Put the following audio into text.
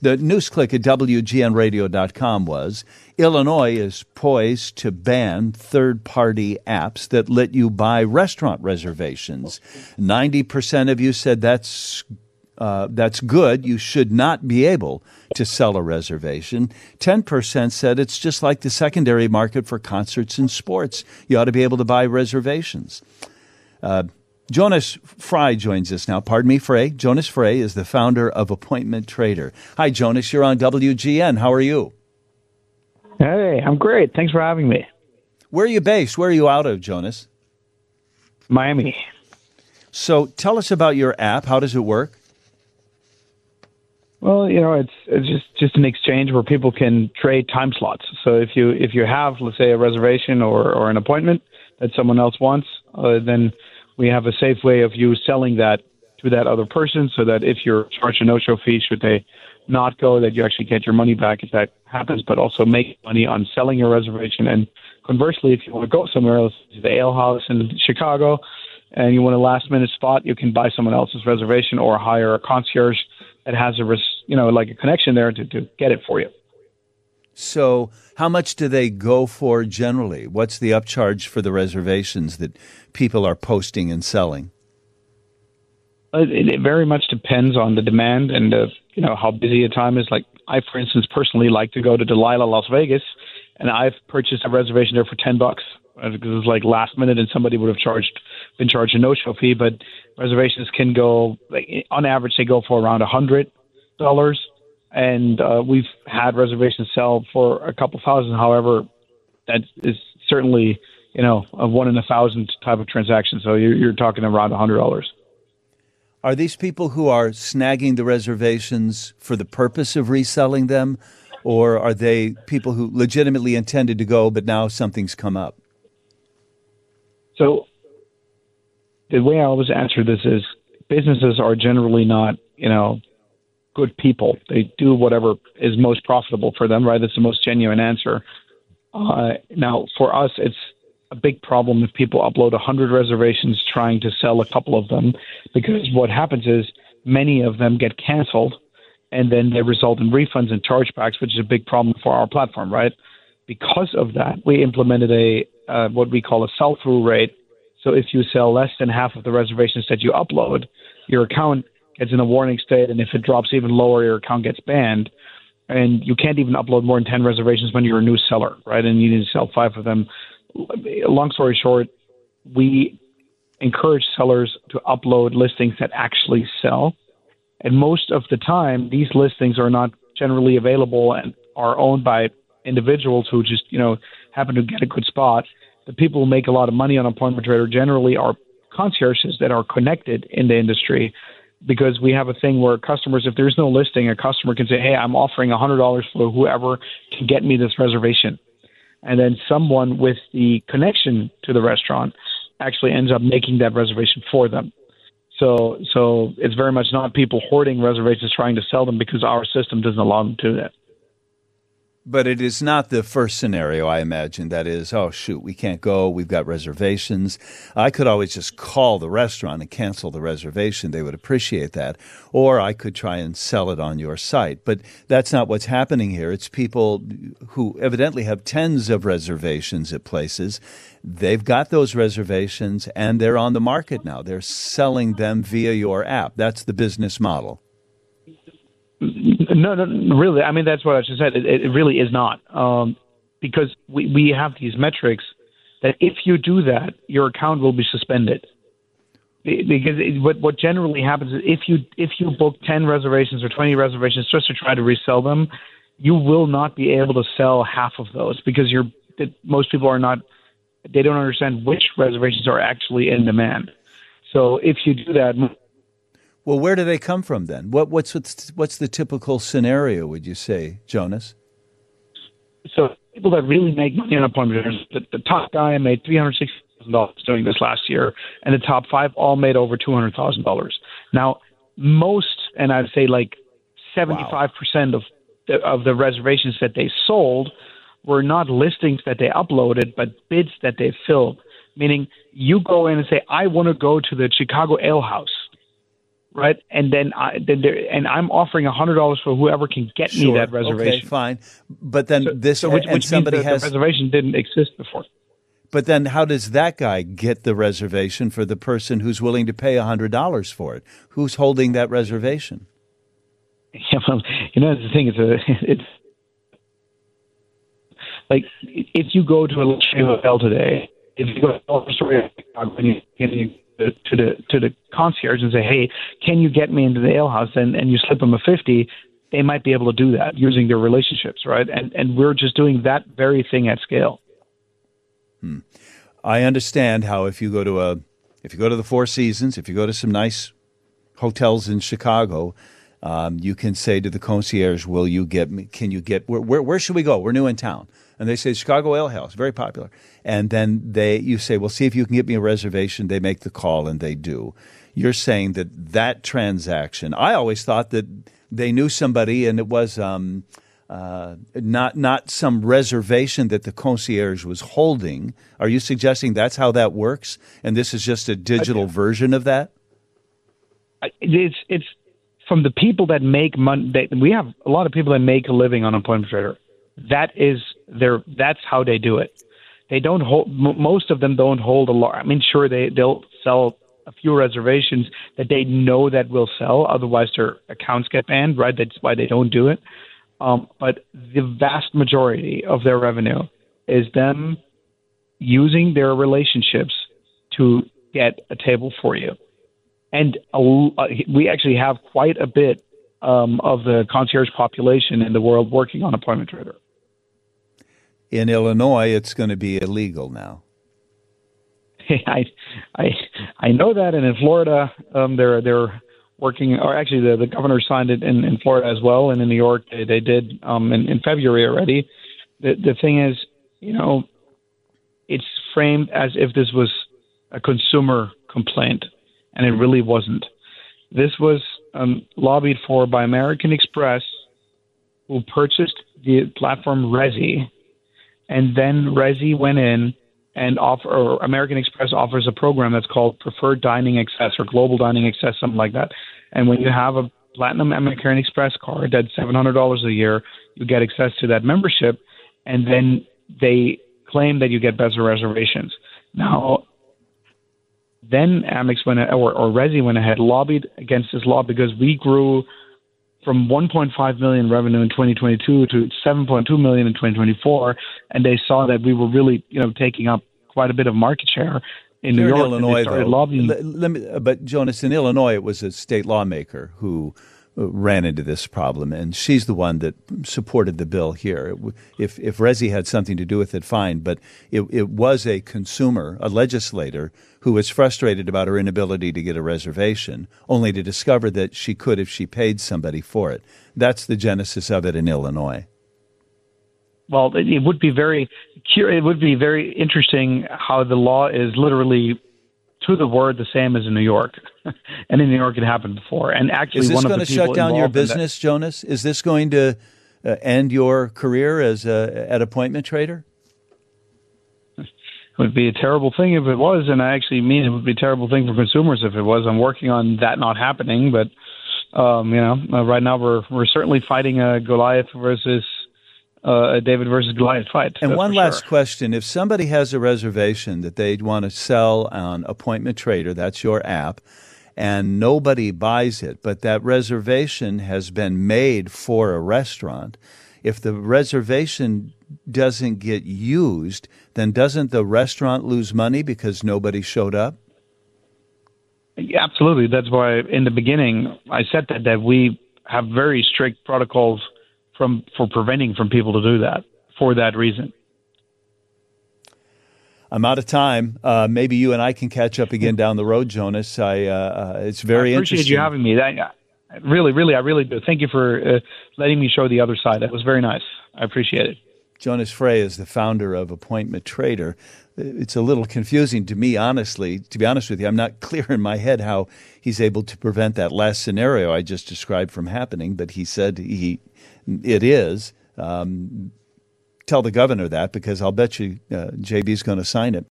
The news click at WGNradio.com was Illinois is poised to ban third-party apps that let you buy restaurant reservations. 90% of you said that's good. You should not be able to sell a reservation. 10% said it's just like the secondary market for concerts and sports. You ought to be able to buy reservations. Jonas Frey joins us now. Pardon me, Frey. Jonas Frey is the founder of Appointment Trader. Hi, Jonas. You're on WGN. How are you? Hey, I'm great. Thanks for having me. Where are you based? Where are you out of, Jonas? Miami. So tell us about your app. How does it work? Well, it's just an exchange where people can trade time slots. So if you have, let's say, a reservation or an appointment that someone else wants, then we have a safe way of you selling that to that other person, so that if you're charged a no-show fee, should they not go, that you actually get your money back if that happens, but also make money on selling your reservation. And conversely, if you want to go somewhere else, to the Ale House in Chicago, and you want a last-minute spot, you can buy someone else's reservation or hire a concierge that has like a connection there to get it for you. So how much do they go for generally? What's the upcharge for the reservations that people are posting and selling? It very much depends on the demand and how busy a time is. Like I, for instance, personally like to go to Delilah, Las Vegas, and I've purchased a reservation there for $10 because it was like last minute, and somebody would have been charged a no-show fee. But reservations can go, on average, they go for around $100. And we've had reservations sell for a couple thousand. However, that is certainly, a 1 in 1,000 type of transaction. So you're talking around $100. Are these people who are snagging the reservations for the purpose of reselling them, or are they people who legitimately intended to go, but now something's come up? So the way I always answer this is businesses are generally not, good people. They do whatever is most profitable for them, right? That's the most genuine answer. Now, for us, it's a big problem if people upload 100 reservations trying to sell a couple of them, because what happens is many of them get canceled, and then they result in refunds and chargebacks, which is a big problem for our platform, right? Because of that, we implemented what we call a sell-through rate. So if you sell less than half of the reservations that you upload, your account gets in a warning state, and if it drops even lower, your account gets banned. And you can't even upload more than 10 reservations when you're a new seller, right? And you need to sell 5 of them. Long story short, we encourage sellers to upload listings that actually sell. And most of the time, these listings are not generally available and are owned by individuals who just, happen to get a good spot. The people who make a lot of money on Appointment Trader generally are concierges that are connected in the industry, because we have a thing where customers, if there's no listing, a customer can say, hey, I'm offering $100 for whoever can get me this reservation. And then someone with the connection to the restaurant actually ends up making that reservation for them. So it's very much not people hoarding reservations trying to sell them, because our system doesn't allow them to do that. But it is not the first scenario, I imagine. That is, oh, shoot, we can't go. We've got reservations. I could always just call the restaurant and cancel the reservation. They would appreciate that. Or I could try and sell it on your site. But that's not what's happening here. It's people who evidently have tens of reservations at places. They've got those reservations, and they're on the market now. They're selling them via your app. That's the business model. No, really. I mean, that's what I just said. It really is not, because we have these metrics that if you do that, your account will be suspended. Because what generally happens is if you book 10 reservations or 20 reservations just to try to resell them, you will not be able to sell half of those, because most people are not. They don't understand which reservations are actually in demand. So if you do that. Well, where do they come from then? What's the typical scenario, would you say, Jonas? So people that really make money on Appointment Trader, the top guy made $360,000 doing this last year, and the top 5 all made over $200,000. Now, most, and I'd say like 75% of the reservations that they sold were not listings that they uploaded, but bids that they filled. Meaning, you go in and say, I want to go to the Chicago Ale House. right? And then I'm offering $100 for whoever can get me that reservation. Okay, fine. But then which somebody means that the reservation didn't exist before. But then how does that guy get the reservation for the person who's willing to pay $100 for it? Who's holding that reservation? Yeah, well, the thing is, it's like if you go to a luxury hotel today, if you go to the concierge and say, "Hey, can you get me into the ale house?" and you slip them a 50, they might be able to do that using their relationships, right? And we're just doing that very thing at scale. I understand how if you go to the Four Seasons, if you go to some nice hotels in Chicago, you can say to the concierge, "Will you get me? Can you get where should we go? We're new in town." And they say Chicago Ale House, very popular. And then you say, "Well, see if you can get me a reservation." They make the call and they do. You're saying that transaction. I always thought that they knew somebody and it was not some reservation that the concierge was holding. Are you suggesting that's how that works? And this is just a digital version of that? It's from the people that make money. We have a lot of people that make a living on Appointment Trader. That's how they do it. They don't hold. Most of them don't hold a lot. I mean, sure, they'll sell a few reservations that they know that will sell. Otherwise, their accounts get banned. Right? That's why they don't do it. But the vast majority of their revenue is them using their relationships to get a table for you. And we actually have quite a bit of the concierge population in the world working on Appointment Trader. In Illinois, it's going to be illegal now. I know that, and in Florida, they're working, or actually the governor signed it in Florida as well, and in New York they did in February already. The thing is, it's framed as if this was a consumer complaint, and it really wasn't. This was lobbied for by American Express, who purchased the platform Resy, and then Resy went in and American Express offers a program that's called Preferred Dining Access or Global Dining Access, something like that. And when you have a Platinum American Express card that's $700 a year, you get access to that membership, and then they claim that you get better reservations. Now, then Amex or Resy went ahead, lobbied against this law because we grew from 1.5 million revenue in 2022 to 7.2 million in 2024, and they saw that we were really, taking up quite a bit of market share in New York. In Illinois, though. But Jonas, in Illinois, it was a state lawmaker who ran into this problem, and she's the one that supported the bill here. If Resy had something to do with it, fine, but it was a consumer, a legislator, who was frustrated about her inability to get a reservation, only to discover that she could if she paid somebody for it. That's the genesis of it in Illinois. Well, it would be very interesting how the law is literally to the word the same as in New York. And in New York it happened before. And actually, is this going to shut down your business, Jonas? Is this going to end your career as at Appointment Trader? It would be a terrible thing if it was, and I actually mean it would be a terrible thing for consumers if it was. I'm working on that not happening, but right now we're certainly fighting a Goliath versus a David versus Goliath fight. And one last question. If somebody has a reservation that they'd want to sell on Appointment Trader, that's your app, and nobody buys it, but that reservation has been made for a restaurant, if the reservation doesn't get used, then doesn't the restaurant lose money because nobody showed up? Yeah, absolutely. That's why in the beginning I said that we have very strict protocols for preventing from people to do that for that reason. I'm out of time. Maybe you and I can catch up again down the road, Jonas. It's very interesting. I appreciate you having me. I really do. Thank you for letting me show the other side. That was very nice. I appreciate it. Jonas Frey is the founder of Appointment Trader. It's a little confusing to me, honestly. To be honest with you, I'm not clear in my head how he's able to prevent that last scenario I just described from happening, but he said it is. Tell the governor that, because I'll bet you JB's going to sign it.